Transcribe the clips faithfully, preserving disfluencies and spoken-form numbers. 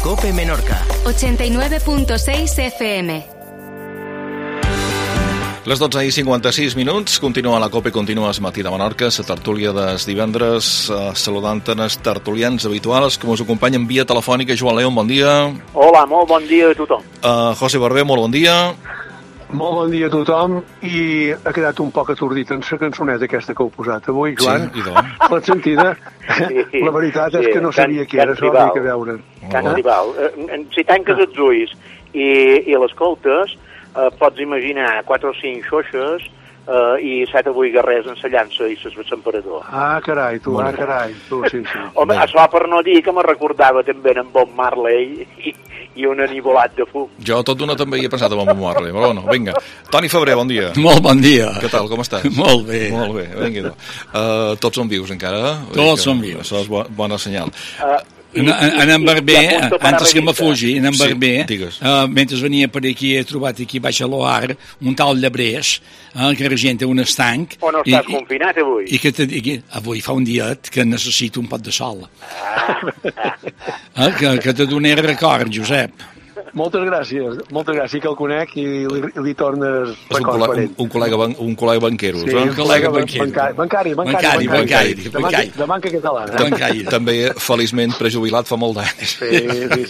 COPE Menorca. ochenta y nueve punto seis F M. Les dotze i cinquanta-sis minuts, continua la COPE, continua el matí de Menorca, la tertúlia dels divendres, eh, saludant els tertulians habituals que ens acompanyen via telefònica. Joan León, bon dia. Hola, molt bon dia a tothom. Uh, José Barber, molt bon dia. Molt bon dia a tothom, i ha quedat un poc atordit en la cançoneta aquesta que heu posat avui, Joan. Sí, i doncs. L'has sentida? Sí, la veritat és sí, que no sabia qui era, s'ho havia que veure. Can Tribal. Si tanques els ulls i, i l'escoltes, eh, pots imaginar quatre o cinc xoixes eh, i set o vuit guerrers en sa llança i ses l'emperador. Ah, carai, tu, ah, carai, tu, sí, sí. Home, això per no dir que me recordava també en Bob Marley i, i un anivolat de fum. Jo tot d'una també hi he pensat en Bob Marley, però bueno, vinga. Toni Febrer, bon dia. Molt bon dia. Què tal, com estàs? Molt bé. Molt bé, vinga. Uh, tots són vius encara? Tots són vius. Això és bo, bona senyal. Uh, En, en, en Barber, antes que me fugi, en en Barber, sí, uh, mentre venia per aquí, he trobat aquí baix a l'Oar un tal Llebrés, uh, que regenta un estanc. O no estàs i, confinat avui? I que te digui, avui fa un diet que necessito un pot de sol. Ah, ah. Uh, que, que te donaré record, Josep. Moltes gràcies, moltes gràcies, que el conec i li, li tornes és un, col·lega, un, un, col·lega ban, un col·lega banquero, sí, eh? un col·lega banquero. Bancari, bancari, bancari, bancari, bancari, de, banca, de banca catalana. Bancari. També, feliçment, prejubilat fa molt d'anys. Sí, sí,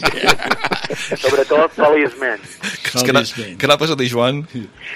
sí. Sobretot, feliçment. Que, que n'ha passat, Joan?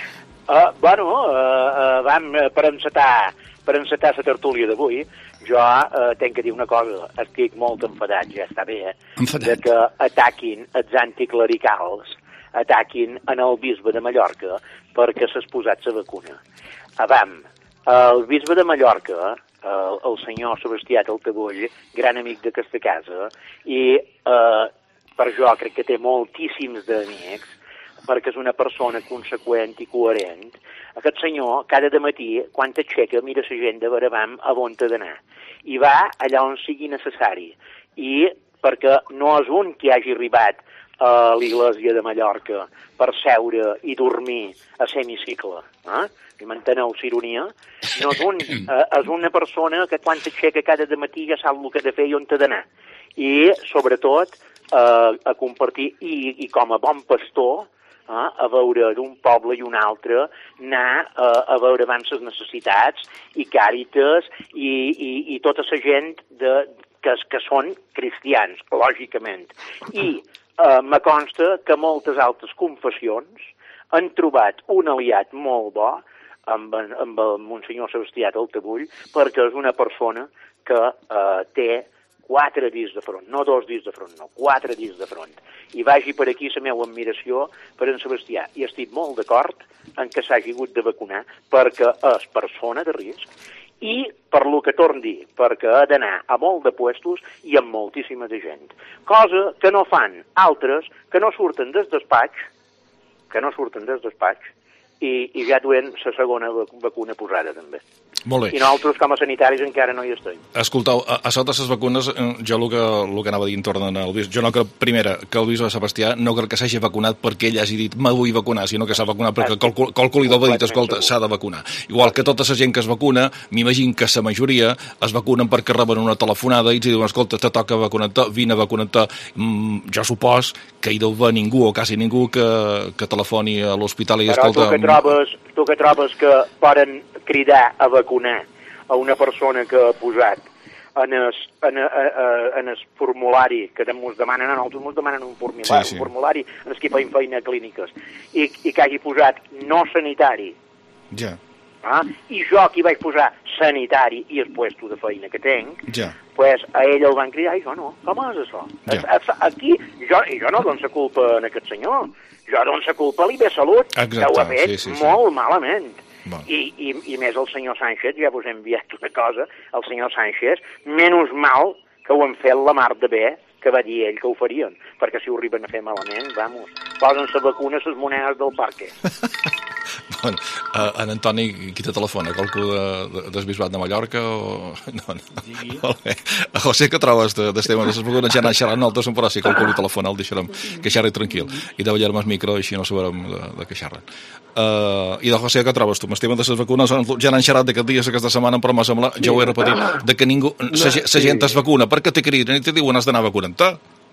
Uh, bueno, uh, uh, vam, per encetar, per encetar la tertúlia d'avui, jo eh, tenc que dir una cosa, estic molt enfadat, ja està bé, eh? Enfadat. De que ataquin els anticlericals, ataquin en el bisbe de Mallorca perquè s'ha posat la vacuna. Avam, el bisbe de Mallorca, el, el senyor Sebastià Taltabull, gran amic d'aquesta casa, i eh, per jo crec que té moltíssims d'amics, perquè és una persona conseqüent i coherent. Aquest senyor, cada dematí, quan t'aixeca, mira l'agenda a veure a on t'ha d'anar. I va allà on sigui necessari. I perquè no és un que hagi arribat a l'Iglésia de Mallorca per seure i dormir a semicicle. Eh? I m'enteneu, s'ironia? No és un, eh, és una persona que quan t'aixeca cada dematí ja sap el que ha de fer i on t'ha d'anar. I, sobretot, eh, a compartir, i, i com a bon pastor, Eh, a veure d'un poble i un altre, anar eh, a veure abans les necessitats i càritas i, i, i tota la gent de, que, que són cristians, lògicament. I eh, me consta que moltes altres confessions han trobat un aliat molt bo amb, amb el Monsenyor Sebastià Taltabull, perquè és una persona que eh, té quatre dits de front, no dos dits de front, no, quatre dits de front. I vagi per aquí la meva admiració per en Sebastià. I estic molt d'acord en que s'hagi hagut de vacunar perquè és persona de risc i, per lo que torno a dir, perquè ha d'anar a molt de puestos i amb moltíssima de gent. Cosa que no fan altres que no surten des despatx, que no surten des despatx, i, i ja duen la segona vacuna posada, també. Molt bé. I nosaltres, com a sanitaris, encara no hi estem. Escoltau, a, a sota les vacunes, jo el que, el que anava a dir en torn al bisbe, jo no crec, primera, que el bisbe Sebastià no crec que s'hagi vacunat perquè ell hagi dit me vull vacunar, sinó que s'ha vacunat perquè qualcul, qualcul li deu dir, escolta, s'ha de vacunar. Igual que tota la gent que es vacuna, m'imagino que la majoria es vacunen perquè reben una telefonada i els diuen, escolta, te toca vacunar-te, vine a vacunar-te. Mm, jo supos que hi deu haver ningú o quasi ningú que, que telefoni a l'hospital i Però escolta... tu que trobes, tu que trobes que poden cridar a vacunar a una persona que ha posat en el, en, en el formulari que ens demanen, a nosaltres ens demanen un formulari, sí, sí. un formulari en el que feim feina a clíniques, i, i que hagi posat no sanitari, ja. ah? I jo aquí vaig posar sanitari i el puesto de feina que tenc, ja. pues a ell el van cridar i jo no, com és això? Ja. Aquí, jo, i jo no dono la culpa a aquest senyor, jo dono la culpa a l'I B Salut, exacte, que ho ha fet sí, sí, sí. molt malament. Bon. I, i, I més el senyor Sánchez, ja vos he enviat una cosa, el senyor Sánchez, menys mal que ho han fet la mar de bé, que va dir ell que ho farien, perquè si ho arriben a fer malament, vamos, posen la vacuna a les monedes del parque. Bueno, uh, en Antoni, qui te telefona? Qualcú de, de, del Bisbat de Mallorca? O... No, no. Sí. A José, que trobes de, del tema de les vacunes? Ja anar xerrant, nosaltres, però si qualcú li telefona, el deixarem que xerri tranquil. I de ballar-me el micro, així no sabrem de, de què xerren. Uh, I de José, què trobes tu? M'estimen de les vacunes? Ja n'han xerrat d'aquest dia, aquesta setmana, però m'ha semblat, ja ho he repetit, de que ningú, la gent es vacuna. Per què te criden i te diuen has d'anar vacunant-te?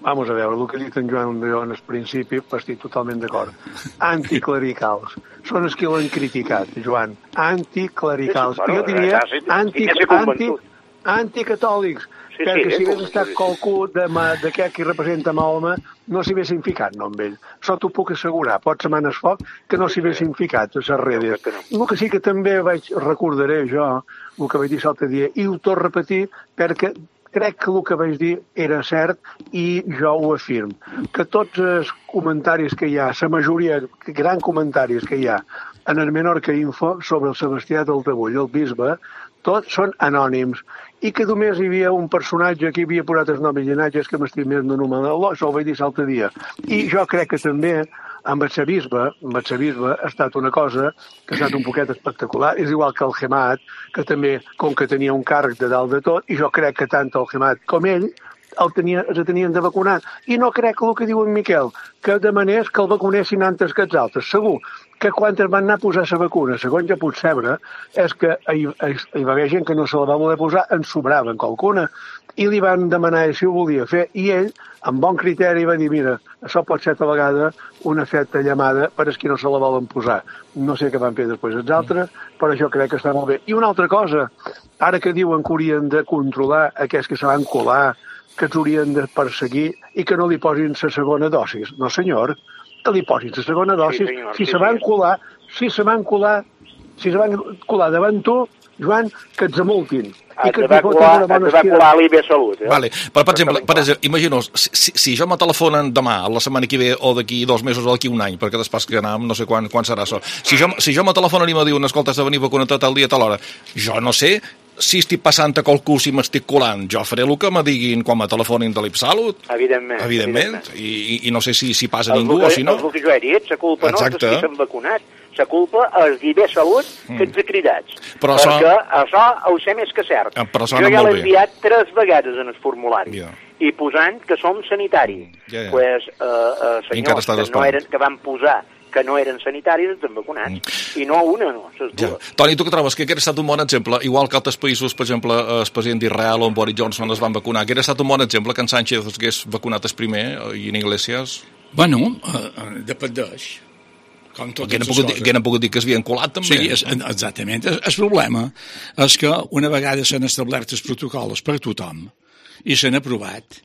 Vamos a veure, el que ha dit en Joan jo en el principi, estic totalment d'acord. Anticlericals. Són els que l'han criticat, Joan. Anticlericals. Sí, sí, jo diria ja, sí, anti, ja anti, anticatòlics. Sí, perquè sí, si hagués sí, estat sí. qualcú d'aquest que representa Mahoma, no s'hi haguessin ficat, no, amb ell. Això t'ho puc assegurar. Pot ser manes foc que no s'hi haguessin ficat, a les redes. El que sí que també vaig recordaré jo, el que vaig dir l'altre dia, i ho torno a repetir perquè crec que el que vaig dir era cert i jo ho afirm, que tots els comentaris que hi ha, la majoria, grans comentaris que hi ha en el Menorca Info sobre el Sebastià del Tabull, el bisbe, tots són anònims, i que només hi havia un personatge que havia posat els noms i llinatges que m'estic més de número, això ho vaig dir l'altre dia. I jo crec que també amb el bisbe, amb el bisbe ha estat una cosa que ha estat un poquet espectacular, és igual que el Gemat, que també, com que tenia un càrrec de dalt de tot, i jo crec que tant el Gemat com ell el, tenia, el tenien de vacunar. I no crec que el que diu en Miquel, que demanés que el vacunessin antes que els altres. Segur que quan es van anar a posar la vacuna, segons jo puc saber, és que hi, hi va haver gent que no se la va voler posar, en sobraven qualcuna, i li van demanar si ho volia fer, i ell, amb bon criteri, va dir, mira, això pot ser a vegada una feta llamada per als qui no se la volen posar. No sé què van fer després els altres, però jo crec que està molt bé. I una altra cosa, ara que diuen que haurien de controlar aquests que se van colar, que els haurien de perseguir i que no li posin la segona dosis. No, senyor, que li posin la segona dosis. Sí, senyor, si sí, se van colar, si se van colar, si se van colar davant tu, Joan, que ens amultin. Et de va colar l'I B Salut. Eh? Vale. Per, per exemple, per exemple imaginaos, si, si jo me telefonen demà, la setmana que ve, o d'aquí dos mesos, o d'aquí un any, perquè després que anam, no sé quan, quan serà això. Si jo, si jo me telefonen i me diuen, escolta, has de venir vacunar tal dia, tal hora, jo no sé si estic passant a qualcú, si m'estic colant, jo faré el que me diguin quan me telefonin de l'I B Salut. Evidentment. Evidentment. evidentment. I, I no sé si, si passa ningú que, o si no. El que jo he dit, la culpa Exacte. no és que s'han vacunat. La culpa és d'I B Salut que ens ha cridats. Però perquè això... això ho sé més que cert. Però jo ja l'he enviat tres vegades en el formulari. Yeah. I posant que som sanitaris. Yeah, yeah. Pues, uh, uh, senyors que, no eren, que van posar que no eren sanitaris, ens han vacunat. Mm. I no una, no, ses dues. Ja. Toni, tu que trobes que aquest ha estat un bon exemple, igual que altres països, per exemple, el president d'Israel o en Boris Johnson es van vacunar, aquest ha estat un bon exemple que en Sánchez hagués vacunat el primer i en Iglesias? Bueno, uh, dependeix. Com totes que n'han pogut dir que es havien colat també. Sí, és, exactament. El, el problema és que una vegada s'han establert els protocols per tothom i s'han aprovat,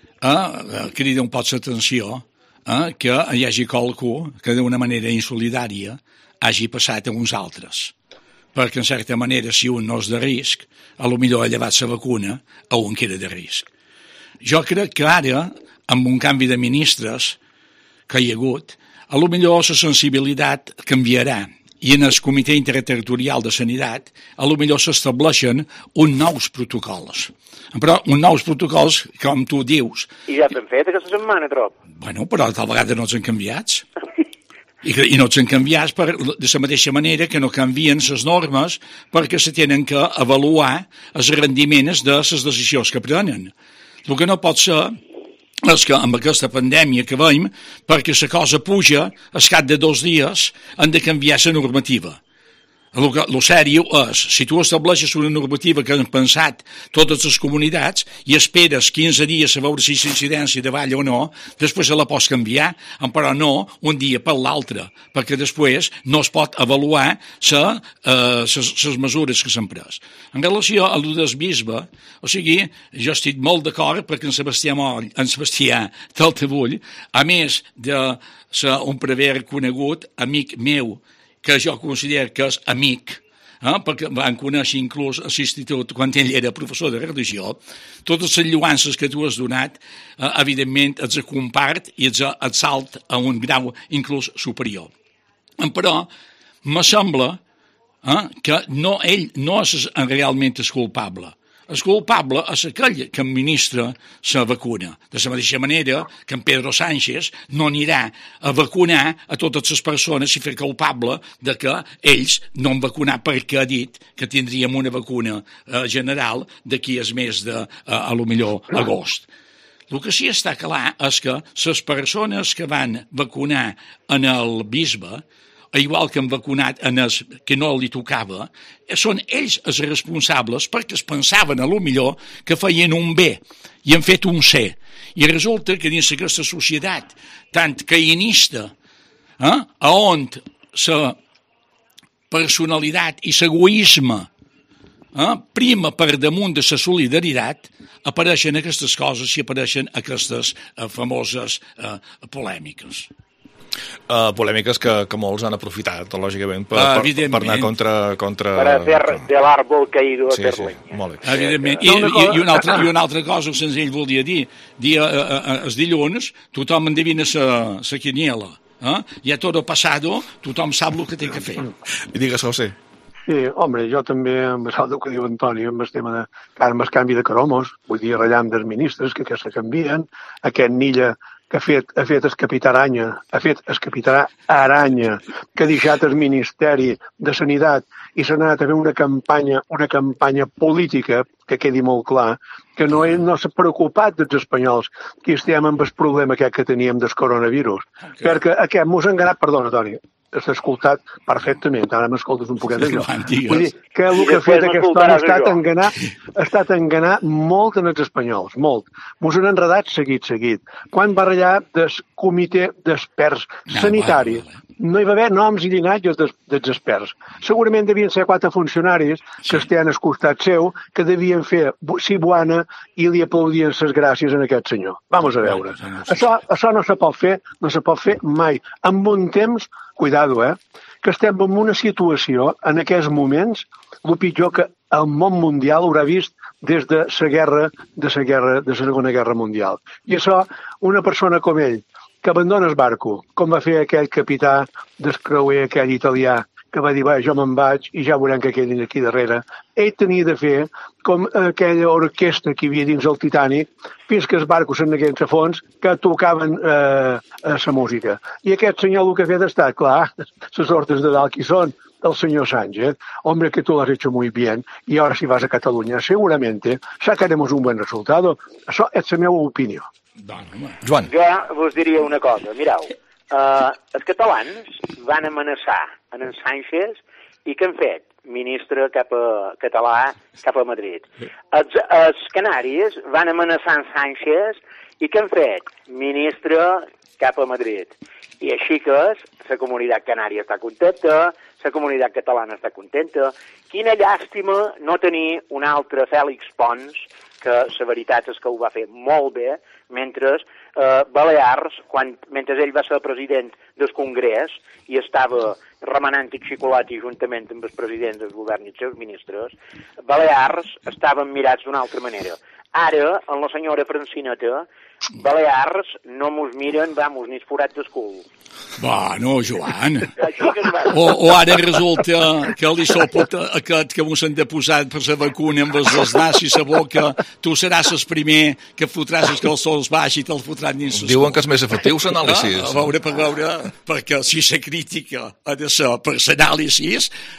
eh, crida un poc l'atenció eh, que hi hagi qualcú que d'una manera insolidària hagi passat a uns altres. Perquè, en certa manera, si un no és de risc, a lo millor ha llevat la vacuna a un que era de risc. Jo crec que ara, amb un canvi de ministres que hi ha hagut, a lo millor la sensibilitat canviarà i en el Comitè Interterritorial de Sanitat a lo millor s'estableixen uns nous protocols. Però uns nous protocols, com tu dius... I ja s'han fet aquesta setmana, trop. Bueno, però tal vegada no s'han canviats. I, I no s'han canviats per, de la mateixa manera que no canvien les normes perquè se tenen que avaluar els rendiments de les decisions que prenen. El que no pot ser és que amb aquesta pandèmia que veiem, perquè la cosa puja, al cap de dos dies han de canviar la normativa. El que el sèrio és, si tu estableixes una normativa que han pensat totes les comunitats i esperes quinze dies a veure si la incidència davalla o no, després se la pots canviar, però no un dia per l'altre, perquè després no es pot avaluar les eh, mesures que s'han pres. En relació a l'U del bisbe, o sigui, jo estic molt d'acord perquè en Sebastià Moll, en Sebastià del Tabull, a més de ser un prever conegut, amic meu, que jo considero que és amic, eh, perquè van conèixer inclús a l'institut quan ell era professor de religió, totes les lluances que tu has donat, eh, evidentment, els compart i els exalt a un grau inclús superior. Però me sembla eh, que no, ell no és realment el culpable. El culpable és aquell que administra la vacuna. De la mateixa manera que en Pedro Sánchez no anirà a vacunar a totes les persones i fer culpable de que ells no han vacunat perquè ha dit que tindríem una vacuna eh, general d'aquí al mes de, eh, a lo millor, agost. El que sí està clar és que les persones que van vacunar en el bisbe igual que han vacunat en els que no li tocava, són ells els responsables perquè es pensaven a lo millor que feien un B i han fet un C. I resulta que dins aquesta societat tan caïnista, eh, on la personalitat i l'egoisme eh, prima per damunt de la solidaritat, apareixen aquestes coses i apareixen aquestes eh, famoses eh, polèmiques. Uh, polèmiques que, que molts han aprofitat, lògicament, per, uh, per, per anar contra... contra... Per hacer de l'àrbol caído a sí, fer sí, leña. molt bé. Evidentment. I, i, i, una altra, I una altra cosa que senzill volia dir. dir uh, uh, els dilluns tothom endevina la quiniela. Eh? Ja tot el passado, tothom sap el que té que fer. I digues, José. Sí, home, jo també, amb el que diu Antoni, amb el tema de, amb el canvi de cromos, vull dir, rellam dels ministres, que, que se canvien, aquest Nilla que ha fet, ha fet el capità Aranya, ha fet el capità Aranya, que ha deixat el Ministeri de Sanitat i s'ha anat a fer una campanya, una campanya política, que quedi molt clar, que no, no s'ha preocupat dels espanyols que estem amb el problema aquest que teníem del coronavirus. Okay. Perquè aquest mos ha enganat, perdona, Toni, s'ha escoltat perfectament, ara m'escoltes un poquet d'això. Vull dir que el que ha fet aquest home ha estat enganar, ha estat enganar molt en els espanyols, molt. Mos han enredat seguit, seguit. Quan va rellar del comitè d'experts sanitaris, no hi va haver noms i llinatges dels, dels experts. Segurament devien ser quatre funcionaris que estaven al costat seu, que devien fer sibuana i li aplaudien les gràcies a aquest senyor. Vamos a veure. Això, això no se pot fer, no se pot fer mai. En bon temps, cuidado, eh, que estem en una situació, en aquests moments, el pitjor que el món mundial haurà vist des de la guerra, de la guerra, de la Segona Guerra Mundial. I això, una persona com ell, que abandona el barco, com va fer aquell capità del creuer, aquell italià, que va dir, va, jo me'n vaig i ja veurem que quedin aquí darrere. Ell tenia de fer com aquella orquestra que hi havia dins el Titanic, fins que els barcos s'anegueren a fons, que tocaven eh, la música. I aquest senyor el que ha fet està, clar, les hortes de dalt qui són, el señor Sánchez, hombre, que tú lo has hecho muy bien, y ahora si vas a Cataluña, seguramente sacaremos un buen resultado. Això és la meva opinió. Joan. Jo vos diria una cosa, mireu, uh, els catalans van amenaçar en en Sánchez i què han fet? Ministre cap a català, cap a Madrid. Els, els canaris van amenaçar en Sánchez i què han fet? Ministre cap a Madrid. I així que la comunitat canària està contenta, la comunitat catalana està contenta. Quina llàstima no tenir un altre Fèlix Pons, que la veritat és que ho va fer molt bé, mentre eh, Balears, quan, mentre ell va ser president del Congrés i estava remenant i xicolat juntament amb els presidents del govern i els seus ministres, Balears estaven mirats d'una altra manera. Ara, amb la senyora Francineta, Balears no mos miren, vamos, ni esforats del cul. Bueno, Joan. O, o ara resulta que li sopot aquest que mos han deposat per la vacuna amb els dels nassos a boca, tu seràs el primer que fotràs els calçons baix i te'l fotran dins. Diuen que és més efectiu l'anàlisi. A veure, per veure, perquè si la crítica ha de ser per l'anàlisi,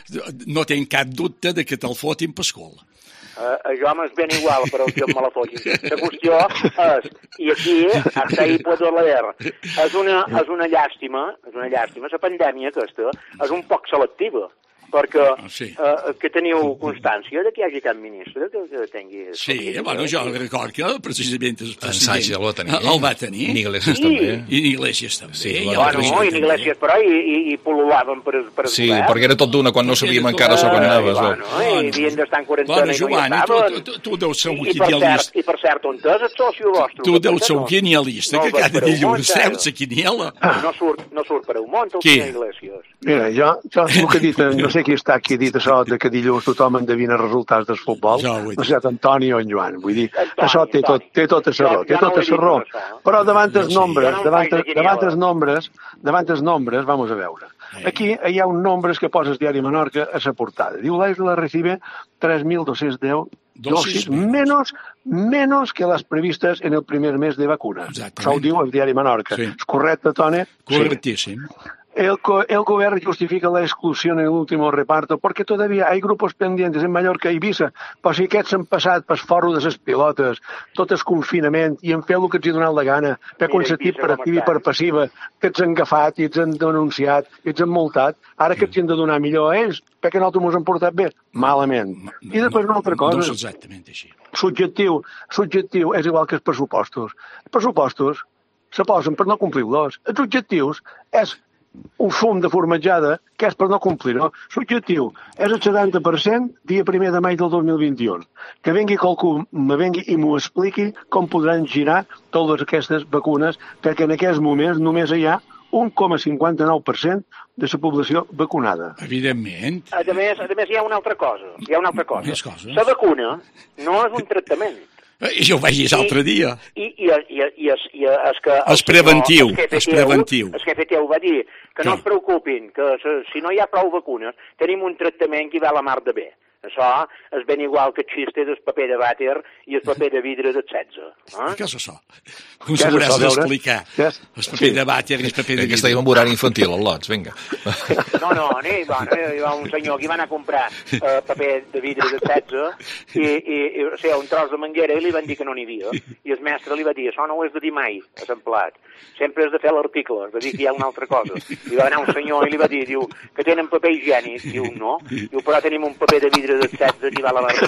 no tenc cap dubte de que te'l fotin per escola. Uh, jo m'és ben igual, però que me la fotin. La qüestió és, i aquí, hasta ahí puedo leer, és una, és una llàstima, és una llàstima, la pandèmia aquesta és un poc selectiva, perquè ah, sí. uh, que teniu constància de que hi hagi cap ministre que, que tingui... Sí, bueno, jo record que precisament el president el va tenir. El va tenir. I Iglesias sí. també. I Iglesias també. Sí, I bueno, no, i Iglesias però i, i, i pol·lulaven per, per sí, govern. perquè era tot d'una quan no sabíem encara sobre on anaves. Uh, bueno, i havien d'estar en quarantena bueno, Joan, i no hi estaven. Tu, tu, tu deus ser un I, quinielista. I per cert, on és el soci vostre? Tu deus ser un quinielista, que cada dilluns treus la quiniela. No surt, no surt per un món, el senyor Iglesias. Mira, jo, jo el que he dit, no sé qui està aquí dit això de que dilluns tothom endevina resultats del futbol, ja, no sé, Antoni o en Joan, vull dir, Antoni, això té tot, té tot a raó, té tot a raó, però davant els nombres, davant, davant els nombres, davant els nombres, vamos a veure. Aquí hi ha un nombres que posa el diari Menorca a la portada. Diu, la isla recibe tres mil dos-cents deu dosis menos, menos que les previstes en el primer mes de vacunes. Això ho diu el diari Menorca. Sí. És correcte, Toni? Correctíssim. Sí. El, el gobierno justifica la exclusión en el último reparto porque todavía hay grupos pendientes en Mallorca i Eivissa, però si aquests han passat pel forro de les pilotes, tot el confinament, i han fet el que els hi ha donat la gana, per consentit per activa i per passiva, que els han agafat i els han denunciat i els han multat, ara que els han de donar millor a ells, perquè nosaltres ens hem portat bé? Malament. I després una altra cosa. No és exactament així. Subjectiu, subjectiu és igual que els pressupostos. Els pressupostos se posen per no complir-los. Els objectius és un fum de formatjada que és per no complir-ho. L'objectiu és el setanta per cent dia primer de maig del dos mil vint-i-u. Que vengui qualcú, me vengui i m'ho expliqui com podran girar totes aquestes vacunes, perquè en aquests moments només hi ha un coma cinquanta-nou per cent de la població vacunada. Evidentment. A més, a més hi ha una altra cosa. Hi ha una altra cosa. Més coses. La vacuna no és un tractament. Jo ho vaig dir l'altre dia. I, i, i, i, és, i és que... És preventiu, és preventiu. El G P T U va dir que no es preocupin, que si no hi ha prou vacunes, tenim un tractament que hi va a la mar de bé. Això és ben igual que el xiste del paper de vàter i el paper de vidre del setze. Eh? Què és això? Com s'hauràs d'explicar? El paper de vàter i el paper de vidre. Aquesta era un horari infantil, al Lots, vinga. No, no, no, bueno, hi va un senyor que va anar a comprar eh, paper de vidre de setze i, i, i o sigui, un tros de manguera i li van dir que no n'hi havia. I el mestre li va dir, això no ho has de dir mai, a Sant Plat. Sempre has de fer l'article, has de dir que hi ha una altra cosa. I va anar un senyor i li va dir, diu, que tenen paper higiènic. Diu, no. Diu, però tenim un paper de vidre de setze que va a la barra.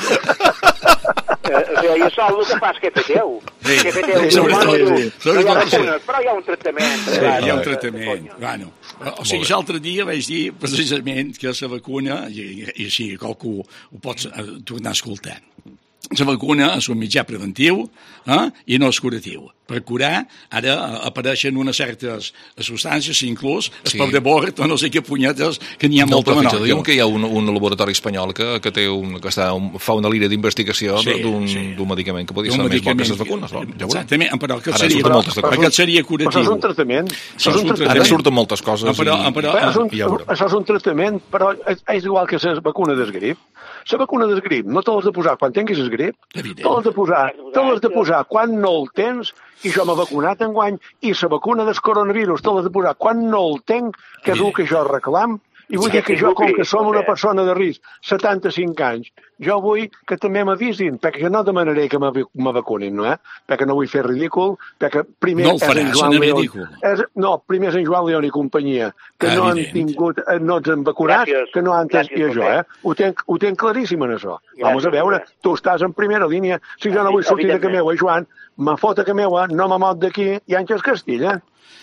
eh, o sigui, i això és el que fa el G P T U. El G P T U diu, bueno, diu, no hi ha vacunes, però hi ha un tractament. Sí, hi ha un tractament. Bueno, o sigui, l'altre dia vaig dir precisament que la vacuna, i, i així qualcú ho pots tornar a escoltar, la vacuna és un mitjà preventiu eh, i no és curatiu. Per curar, ara apareixen unes certes substàncies, inclús el Sí. pap de bord o no sé què punyetes, que n'hi ha No, molta però menor. fixa't, diuen que hi ha un, un laboratori espanyol que, que, té un, que està, un, fa una línia d'investigació Sí, d'un sí. d'un medicament que podria Un ser més bo que medicament. les vacunes. No? Ja veurem. Exactament, però aquest Ara seria, surten moltes però, coses. aquest seria Però això curatiu. és un tractament. Això és un un tractament. Ara surten moltes coses. Ah, però- i, però- Però és un, i ja veurem. això és un tractament, però és, és igual que la vacuna del grip. La vacuna del grip no te l'has de posar quan tinguis el grip, Evident. te l'has de posar, te l'has de posar quan no el tens, i jo m'he vacunat enguany, i la vacuna del coronavirus te l'has de posar quan no el tenc, que és el que jo reclam, i vull dir que jo, com que som una persona de risc, setanta-cinc anys, jo vull que també m'avisin, perquè jo no demanaré que me me vacunin, no, eh? Perquè no vull fer ridícul, perquè primer No el és en faràs, Joan en León, ridícul. és, no, primer és en Joan León i companyia, que no han Evident. tingut, eh, no ens han vacunat, Gràcies. que no han entès, Gràcies, i això, Roger. eh? Ho tenc, ho tenc claríssim en això. Gràcies, Vamos a veure, Roger. tu estàs en primera línia, si jo no vull sortir de Evidentment. Cameua, Joan, me fot a Cameua, no me mot d'aquí, i Àngels Castilla.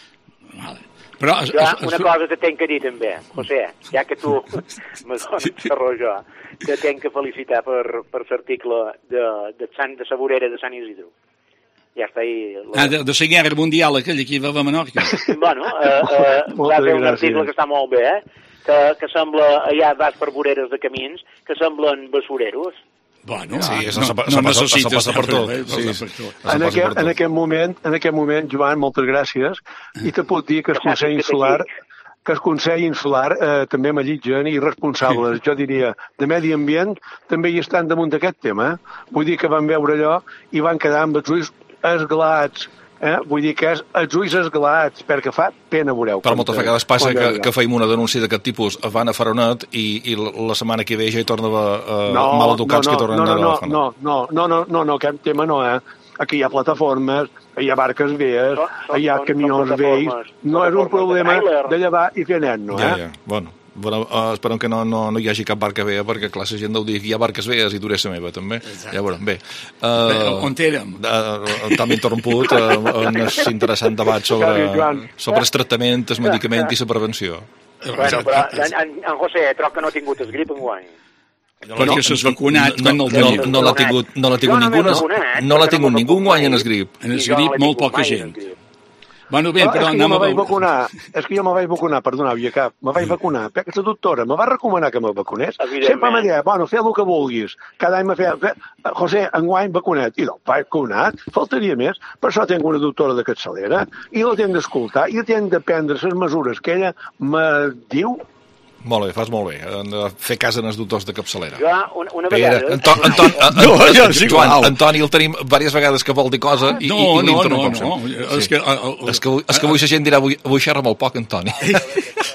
Vale. Però, es, Jo, es, una es, cosa te tenc que dir també, José, ja que tu me dones raó jo, te tenc que felicitar per, per l'article de, de, Sant, de Saborera de Sant Isidro. Ja està ahí. La... ah, de, de la guerra mundial, aquella que hi va a Menorca. Bueno, eh, eh, Moltes va fer un gràcies. article que està molt bé, eh? Que, que sembla, allà vas per voreres de camins, que semblen basureros. Bueno, Sí, ah, això no, se pa- no se passa- necessites se passa per anar tot. eh, Sí, passa sí. per tot. Això En passa per aquest, tot. en aquest moment, en aquest moment, Joan, moltes gràcies, i te puc dir que el Que saps Consell que Insular, t'estic. que el Consell Insular eh, també m'allitgen i responsables, jo diria, de medi ambient, també hi estan damunt d'aquest tema. Vull dir que van veure allò i van quedar amb els ulls esglats. Eh? Vull dir que és els ulls esglats, perquè fa pena, veureu. Però com moltes te- vegades passa com que, veureu. que feim una denúncia d'aquest tipus, van a Faronet i, i la setmana que ve ja hi torna uh, no, mal educats no, no, que tornen no, no, a no, Faronet. no, no, no, no, no, no, aquest tema no, eh? Aquí hi ha plataformes, hi ha barques veies, Són- són- hi ha són- camions són vells, plataformes, no és un plataformes de problema tràiler. de llevar i fer net, no, eh? Ja, ja, bueno. Bueno, uh, esperem que no, no, no hi hagi cap barca vea, perquè clar, la gent deu dir que hi ha barques vees i duré la meva, també. Exacte. Ja veurem, bé. Bé, Uh, on érem? Uh, T'hem interromput uh, en un interessant debat sobre, Gràcies, Joan. sobre el tractament, el medicament i la prevenció. Bueno, però en, en, en José, troc que no ha tingut el grip enguany. Perquè s'has vacunat no, quan no no, el no, tenia. no l'ha tingut, no l'ha tingut Jo no ningú, m'he en- vacunat, no l'ha perquè tingut no m'he ningú guany en vacunat. el grip. En el I jo no grip l'he molt tingut poca mai, gent. en el grip. Bueno, bé, Però però és que jo anem me a vaig veure. vacunar, és que jo me vaig vacunar, perdona, havia cap, me vaig vacunar, perquè la doctora me va recomanar que me vacunés, Evidentment. sempre me deia, bueno, fes el que vulguis, cada any me feia, fe, José, enguany vacunet, i doncs, vacunat, faltaria més, per això tinc una doctora de capçalera, i la tinc d'escoltar, i tinc de prendre les mesures que ella me diu. Molt bé, fas molt bé. Han de fer cas en els doctors de capçalera. Jo, una, una Pere, vegada... Anton, Anton, No, Anton, ja és igual. Joan, Antoni el tenim diverses vegades que vol dir cosa i, No, i, i no, no, l'interrompem no. sempre. És que... uh, uh, És que, és que avui la gent dirà avui, avui xerra molt poc, Antoni.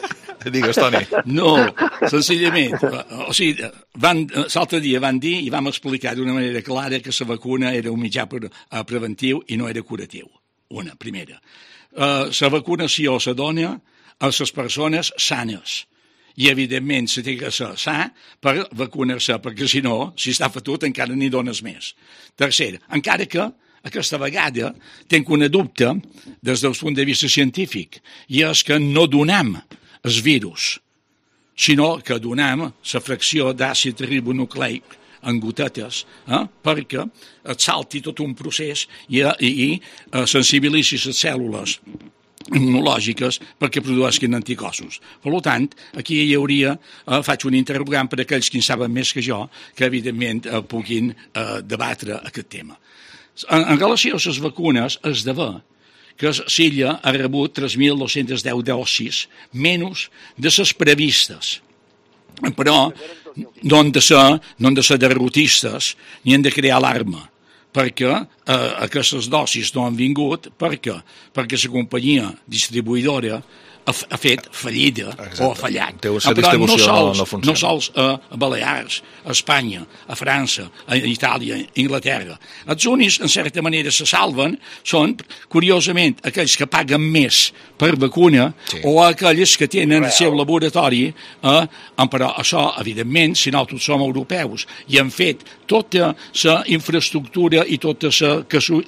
Digues, Toni. No, senzillament. O sigui, van, l'altre dia van dir i vam explicar d'una manera clara que la vacuna era un mitjà preventiu i no era curatiu. Una, primera. Uh, la vacunació se dona a les persones sanes. I, evidentment, se té que ser sa per vacunar-se, perquè, si no, si està fotut, encara n'hi dones més. Tercer, encara que aquesta vegada tinc una dubte des del punt de vista científic, i és que no donem el virus, sinó que donem la fracció d'àcid ribonucleic en gotetes, eh, perquè et salti tot un procés i, i, i sensibilitzi les cèl·lules immunològiques perquè produeixin anticossos. Per tant, aquí hi hauria, eh, faig un interrogant per a aquells que en saben més que jo, que evidentment eh, puguin eh, debatre aquest tema. En, en relació a les vacunes, es devé que l'Illa ha rebut tres mil dos-cents deu dosis menys de les previstes. Però no han de ser, no han de ser derrotistes ni han de crear alarma, perquè eh, aquestes dosis no han vingut, perquè perquè la companyia distribuïdora ha, ha fet fallida. Exacte. O ha fallat. Teu, la distribució no sols, no, no funciona. No sols a Balears, a Espanya, a França, a Itàlia, a Inglaterra. Els únics, en certa manera, se salven són, curiosament, aquells que paguen més per vacuna, sí, o aquells que tenen el seu laboratori, eh, però això, evidentment, si nosaltres som europeus i hem fet tota la infraestructura i tota la...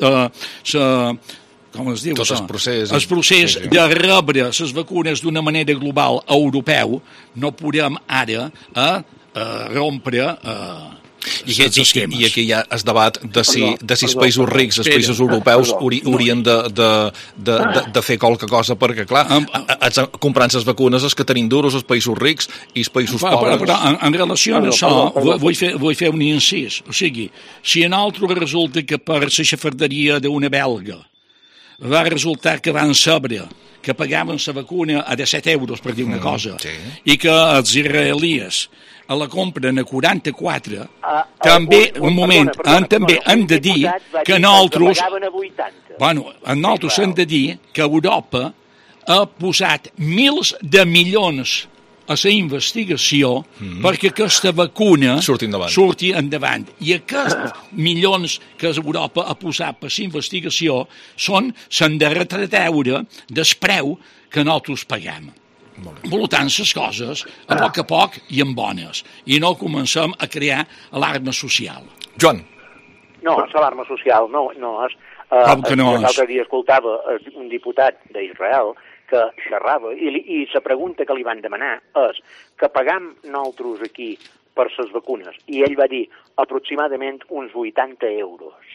Uh, com es diu? Tots els processos. El procés sí, sí. de rebre les vacunes d'una manera global europeu, no podem ara a, a rompre a, I, i, i aquí hi ha el debat de si, de si els països rics, els països europeus hauri, haurien de, de, de, de, de fer qualque cosa, perquè clar, comprant les vacunes els que tenim duros, els països rics i els països però, pobres. Però, però en, en relació a això vull fer, vull fer un incís, o sigui, si en altre resulta que per la xafarderia d'una belga va resultar que van saber que pagaven la vacuna a disset euros, per dir una cosa, mm, sí, i que els israelies a la compren a quaranta-quatre, uh, també, uh, un moment, perdona, perdona, també perdona, hem de dir que nosaltres, bueno, nosaltres hem de dir que Europa ha posat mils de milions a la investigació mm. perquè aquesta vacuna surti endavant. surti endavant. I aquests milions que Europa ha posat per la investigació són, s'han de retreure del preu que nosaltres paguem. Per tant, les coses, a poc a poc, i en bones. I no comencem a crear alarma social. Joan. No, l'alarma social no, no és. Uh, Com que no és? L'altre dia escoltava un diputat d'Israel que xerrava, i, i la pregunta que li van demanar és que pagam nosaltres aquí per les vacunes, i ell va dir aproximadament uns vuitanta euros.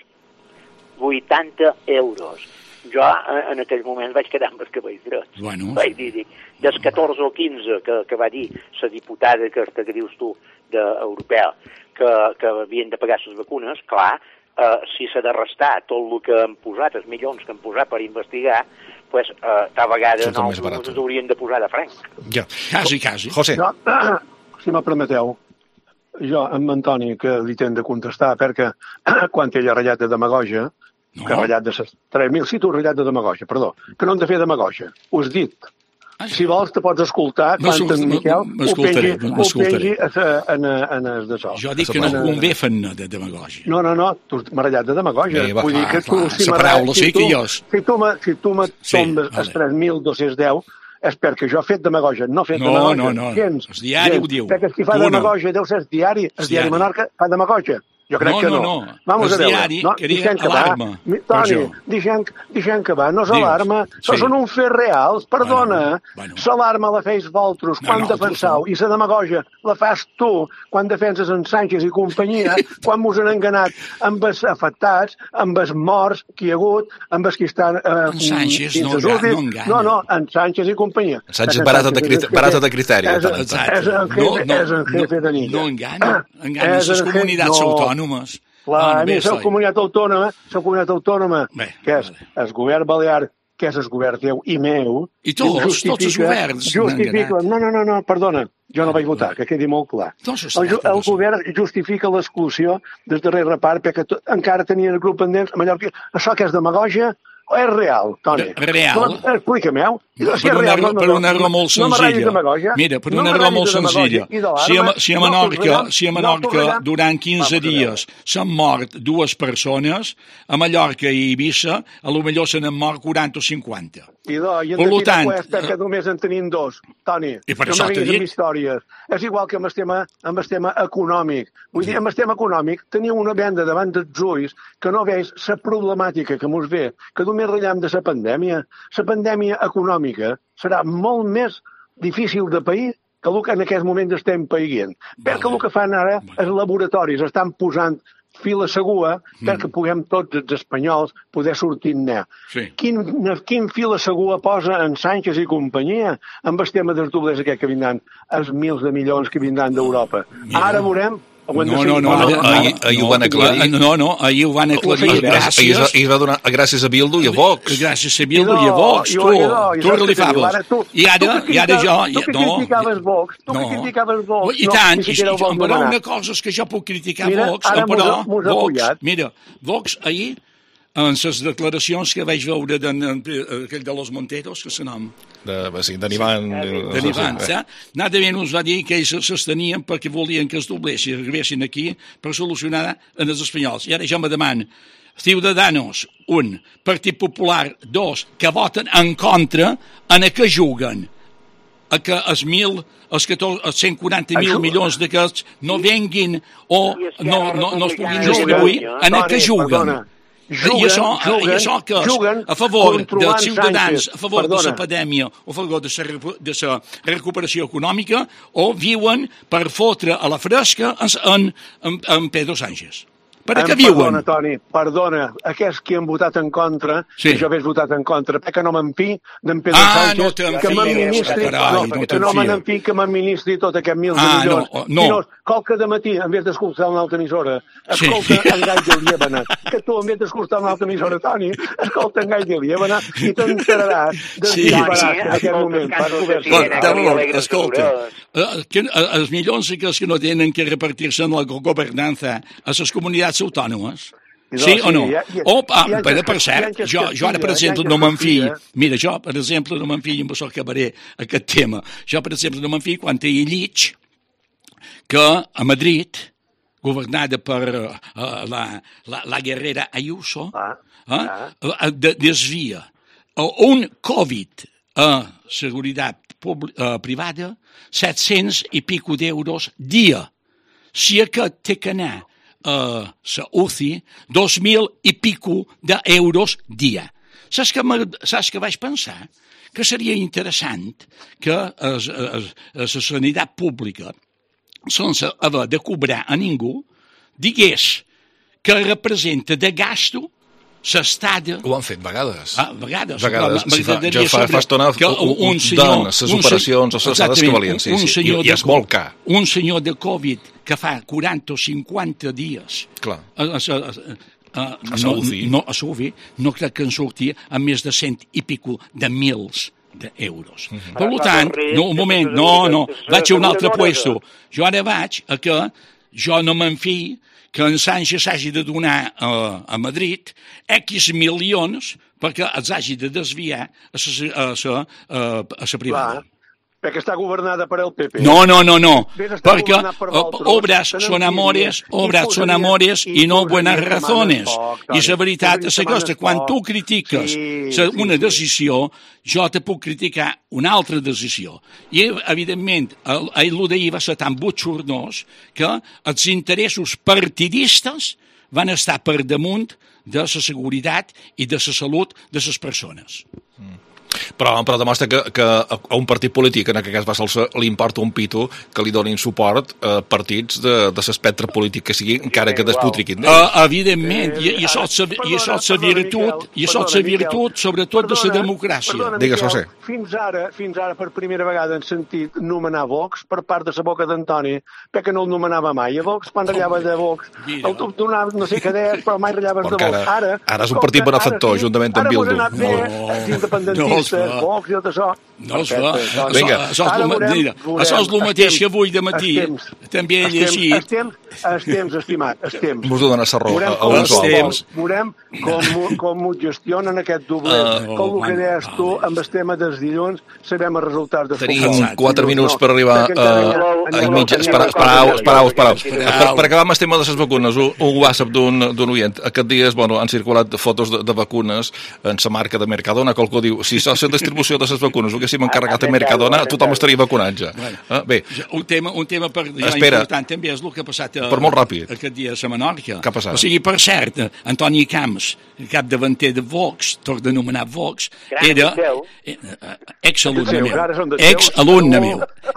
vuitanta euros. Jo en aquell moment vaig quedar amb els cabells drets. Bueno. Vaig dir, dic, des catorze o quinze que, que va dir la diputada aquesta que dius tu d'europea que, que havien de pagar les vacunes, clar, eh, si s'ha de restar tot el que han posat, els milions que han posat per investigar, pues, uh, tal vegada no, ens haurien de posar de franc. Ja. Quasi, quasi. José. Jo, si me permeteu, jo amb Antoni que li tenc de contestar, perquè quan ell ha ratllat de demagogia, no. que ha ratllat de ses tres mil, sí, tu has ratllat de demagogia, perdó, que no hem de fer demagogia, ho has dit. Ah, si vols te pots escoltar quan en Miquel ho pengi, ho pengi en, en el de sol. Jo dic que no convé fer-ne de demagògia. No, no, no, tu m'has ratllat de demagògia. Bé, va, Vull dir que tu, clar, si paraula, sí que jo... Si tu me, si tu me sí, tombes vale. els tres mil dos-cents deu, és perquè jo he fet demagògia, no he fet no, demagògia. No, no, no, gens, el diari gens. ho diu. Perquè qui fa tu demagògia no. deu ser el diari, el diari, diari Menorca fa demagògia. Jo crec no, que no. No, no, Vamos el a veure. diari No, crea alarma. Toni, deixem, deixem que va. No és alarma, sí. són uns fets reals. Perdona, bueno, bueno. l'alarma la feis vosaltres no, quan no, defensau, i la demagogia la fas tu quan defenses en Sánchez i companyia, quan mos han enganat amb els afectats, amb els morts que hi ha hagut, amb els que estan... Eh, en Sánchez no, no enganya. No, no, en Sánchez i companyia. Sánchez barata de, crit barata de criteri. És, és, és el jefe, no, és el jefe de Nilla. No enganya, enganya les comunitats autònomes. Clar, a mi la comunitat autònoma, la comunitat autònoma, bé, que és el govern balear, que és el govern teu i meu... I tots, tots els governs justifica, no, no, no, no, perdona, jo no vaig votar, que quedi molt clar. El, el govern justifica l'exclusió del darrer repart perquè to, encara tenien el grup pendents a Mallorca. Això que és demagògia, o és real, Toni? Real. Explica-m'ho. Si per, una, no, per una raó molt senzilla. No Mira, per una no raó molt senzilla. Si a, si a Menorca, si a Menorca durant quinze dies s'han mort dues persones, a Mallorca i Eivissa a lo millor se n'han mort quaranta o cinquanta. I, do, i per tant, que només en tenim dos, Toni. I per això t'he dit. Històries. És igual que amb el tema, amb el tema econòmic. Vull dir, amb el tema econòmic teniu una venda davant dels ulls que no veus la problemàtica que mos ve, que només ratllem de la pandèmia. La pandèmia econòmica serà molt més difícil de pair que el que en aquest moment estem païent. Perquè el que fan ara els laboratoris estan posant fila segura perquè puguem tots els espanyols poder sortir-ne. Sí. Quin, quin fila segura posa en Sánchez i companyia amb el tema dels doblers aquest que vindran, els mils de milions que vindran d'Europa. Ara veurem. No, no, no, ahir, ahir, ahir ho van aclarir. No, no, ahir ho van aclarir. Gràcies. Ahir va donar gràcies a Bildu i a Vox. Gràcies a Bildu i a Vox, tu. Tu li faves. I ara, i ara jo... Tu que criticaves Vox, tu que criticaves Vox... I tant, però una cosa és que jo puc criticar Vox, però Vox... Mira, Vox ahir, en les declaracions que vaig veure d'aquell de los Monteros, que se nom... De, sí, de Nivan... De Nivan, eh? Nadament us va dir que ells s'estenien perquè volien que es doblessin, arribessin aquí per solucionar en els espanyols. I ara jo me demano, Ciudadanos, un, Partit Popular, dos, que voten en contra en què juguen, a que els mil, els, catorze, els cent quaranta mil milions d'aquests no venguin o no, no, no es puguin distribuir, en què juguen. Juguen, I, això, juguen, I això que és a favor dels ciutadans, a favor Perdona. de la pandèmia o a favor de la, de la recuperació econòmica, o viuen per fotre a la fresca en, en, en Pedro Sánchez. Per a què viuen? Perdona, Toni, perdona. Aquests que han votat en contra, sí. que jo hagués votat en contra, perquè no m'enfi d'en Pedro ah, Sánchez, no que m'administri, carai, no, no que no m'enfi que m'administri tot aquest mil ah, de milions. No, no. Sinó, qualque de matí, en vez d'escoltar una altra emissora, escolta sí. en Gai de Liébana, que tu, en vez d'escoltar una altra emissora, Toni, escolta en Gai de Liébana i t'enteraràs de sí. disparar sí. en aquest moment. Per escolta, els milions que no tenen que repartir-se en la governança a les comunitats autònomes, sí o no? O, ah, per cert, jo, jo ara, per exemple, no m'enfio. Mira, jo, per exemple, no m'enfio, amb això acabaré aquest tema. Jo, per exemple, no m'enfio quan he llig que a Madrid, governada per uh, la, la, la guerrera Ayuso, ah, ah. Uh, de, desvia un Covid a seguretat uh, privada set-cents i pico d'euros dia. Si aquest té que anar a la U C I, dos mil i pico d'euros dia. Saps que, saps que vaig pensar? Que seria interessant que a la sanitat pública, sense haver de cobrar a ningú, digués que representa de gasto s'estada... Ho han fet vegades. Ah, vegades. Vegades. Sí, fa, ja fa, fa estona que un senyor... les operacions o les dades que valien. Sí, sí. I, I és molt car. Un senyor de Covid que fa quaranta o cinquanta dies... Clar. A, a, a, a, a no, no, a U C I, no crec que en sortia a més de cent i pico de mils d'euros. Uh -huh. Per tant, no, un moment, no, no, vaig a un altre puesto. Jo ara vaig a que jo no m'enfio que en Sánchez hagi de donar uh, a Madrid X milions perquè els hagi de desviar a la privada. Clar, perquè està governada per el P P. No, no, no, no, perquè per obras son amores, obras son amores i no buenas razones. I la veritat és aquesta, quan tu critiques una decisió, jo te puc criticar una altra decisió. I, evidentment, el d'ahir va ser tan butxornós que els interessos partidistes van estar per damunt de la seguretat i de la salut de les persones. Mm. Però, però demostra que, que a un partit polític, en aquest cas va ser, li importa un pito que li donin suport a partits de, de l'espectre polític que sigui, encara que despotriquin. Uh, evidentment, i, i això és la virtut, i això és la virtut, sobretot de la democràcia. Perdona, Digues, Miquel, fins ara, fins ara, per primera vegada, han sentit nomenar Vox per part de la boca d'Antoni, perquè no el nomenava mai a Vox, quan ratllava de Vox. El donava no sé què deies, però mai rallaves de Vox. Ara, ara és un partit benefactor, juntament amb Bildu. Ara mos ha anat bé, els independentistes, el Vox i tot això. No es fa. Vinga. Això és el mateix que avui de matí. També he llegit. Els temps, els temps, estimat, els temps. Mos donen a raó. Els temps. Veurem com ho gestionen aquest doblet. Com ho que deies tu amb el tema dels dilluns, sabem els resultats de futbol. Tenim quatre minuts per arribar a mitja. Esperau, esperau, esperau. Per acabar amb el tema de les vacunes, un WhatsApp d'un oient. Aquest dies, bueno, han circulat fotos de vacunes en la marca de Mercadona, qualcú diu, si és la distribució de les vacunes, ho haguéssim encarregat a Mercadona, tothom estaria vacunat ja. Bé. Un tema, un tema per important també és el que ha passat per molt ràpid. Aquest dia a Menorca. Què ha passat? O sigui, per cert, Antoni Camps, cap davanter de Vox, torna a anomenar Vox, era ex-alumne meu. Ex-alumne meu.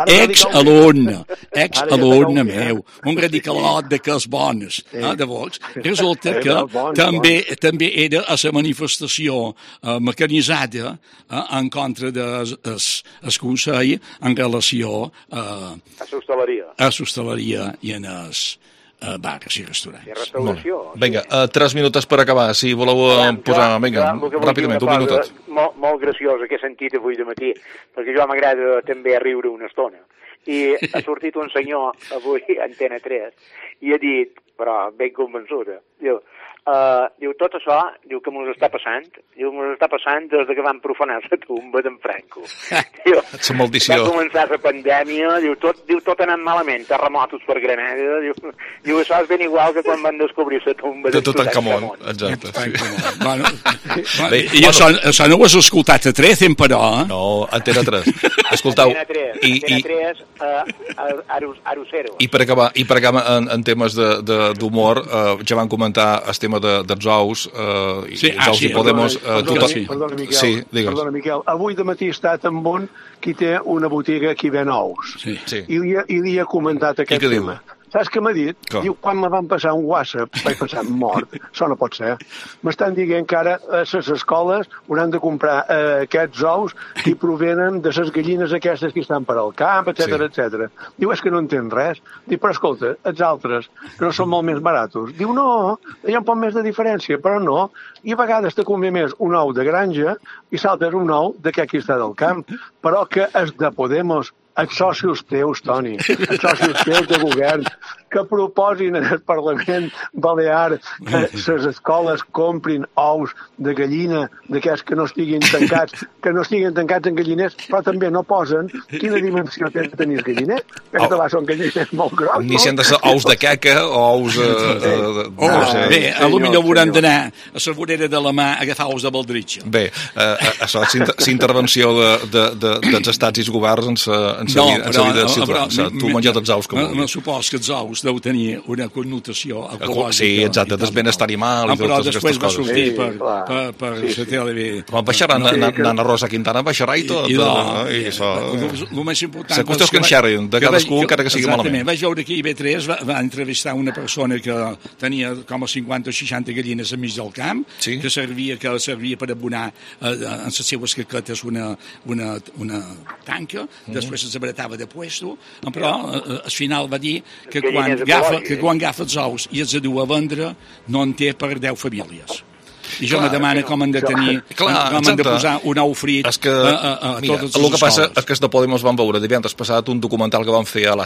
Ex-alumne. Ex-alumne meu. Un radicalot de que és bones, de Vox. Resulta que també també era a la manifestació mecanitzada en contra del Consell en relació a l'hostaleria a l'hostaleria i en els bars i restaurants. I restauració. Vinga, tres minuts per acabar, si voleu posar, vinga, ràpidament, un minutet. Molt, molt graciosa que he sentit avui de matí, perquè jo m'agrada també riure una estona. I ha sortit un senyor avui a Antena tres i ha dit, però ben convençuda, diu, Uh, diu, tot això, diu que mos està passant, diu, mos està passant des de que van profanar la tumba d'en Franco. Diu, la maldició. Va començar la pandèmia, diu, tot, diu, tot anant malament, terremotos per Granada, diu, diu, això és ben igual que quan van descobrir la tumba de Tutankamon. Exacte. Sí. Bueno, Bé, i bueno, això, això no ho has escoltat a Trecen, però, eh? No, Antena tres. Escoltau. Antena tres, i, Antena tres, uh, Arus, Arusero. I per acabar, i per acabar en, en temes d'humor, uh, ja van comentar el tema de, dels ous, uh, sí, els ous ah, sí, i Podemos... Perdona, uh, perdona, sí. perdona, Miquel, sí, perdona, Miquel. Avui de matí he estat amb un qui té una botiga que ven ous. Sí. Sí. I, li, I li he comentat aquest tema. Diu? Saps què m'ha dit? Com? Diu, quan me van passar un WhatsApp, vaig pensar, mort, això no pot ser. M'estan dient que ara a les escoles hauran de comprar eh, aquests ous que provenen de les gallines aquestes que estan per al camp, etcètera, sí. etcètera. Diu, és que no entén res. Diu, però escolta, els altres, que no són molt més baratos. Diu, no, hi ha un poc més de diferència, però no. I a vegades te convé més un ou de granja i saltes un ou d'aquest que està del camp, però que és de Podemos. Els socis teus, Toni, els socis teus de govern, que proposin en el Parlament Balear que les escoles comprin ous de gallina, d'aquests que no estiguin tancats, que no estiguin tancats en galliners, però també no posen quina dimensió té de tenir galliner, que oh. de són galliners molt grocs. Ni si han de ser ous de caca o ous... Uh, sí. uh, oh, no sé. Bé, a lo millor haurem d'anar a la vorera de la mà a agafar ous de baldritxa. Bé, uh, això és intervenció de, de, de, dels estats i els governs en sa, en sa no, vida, però, vida dels ciutadans. Però, tu menjar els ous com vulguis. Me supos que els ous deu tenir una connotació ecològica. Sí, exacte, del benestar animal. No, però després va sortir sí, per, per, per sí, sí. la tele. Quan baixarà no, Nana Rosa Quintana, baixarà i tot. I, i, no, i, i això... El més important... La qüestió és que en xerrin de cadascú, encara que sigui malament. Exactament, vaig veure que I B tres va, va entrevistar una persona que tenia com a cinquanta o seixanta gallines a mig del camp, sí? que servia que servia per abonar eh, en les seues caquetes una, una, una tanca, mm. després es abratava de puesto, però eh, al final va dir que quan, agafa, que quan agafa els ous i els du a vendre no en té per deu famílies. I jo clar, me demano com han de tenir, clar, com han de posar un ou frit és que, a, a, a mira, totes les el que passa escoles. és que els de Podemos van veure divendres passat un documental que van fer a la